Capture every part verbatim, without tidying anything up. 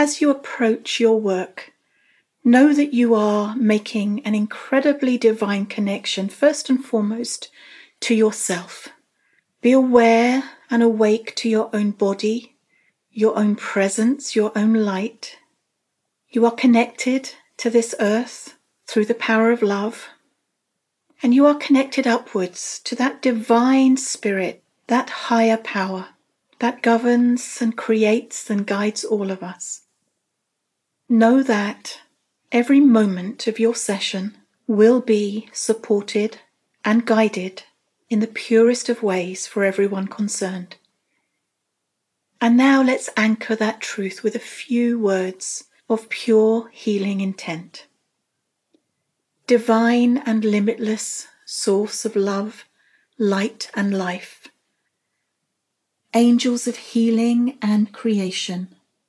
as you approach your work, know that you are making an incredibly divine connection, first and foremost, to yourself. Be aware and awake to your own body, your own presence, your own light. You are connected to this earth through the power of love, and you are connected upwards to that divine spirit, that higher power that governs and creates and guides all of us. Know that every moment of your session will be supported and guided in the purest of ways for everyone concerned. And now let's anchor that truth with a few words of pure healing intent. Divine and limitless source of love, light and life. Angels of healing and creation.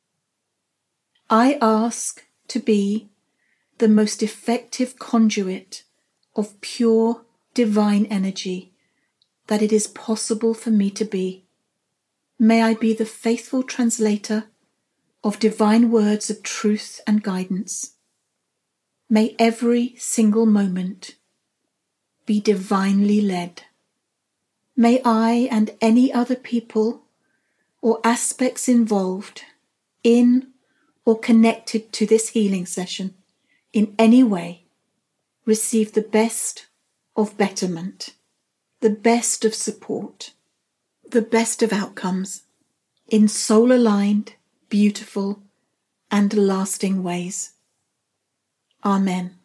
I ask to be the most effective conduit of pure divine energy that it is possible for me to be. May I be the faithful translator of divine words of truth and guidance. May every single moment be divinely led. May I and any other people or aspects involved in or connected to this healing session in any way receive the best of betterment, the best of support, the best of outcomes in soul-aligned, beautiful, and lasting ways. Amen.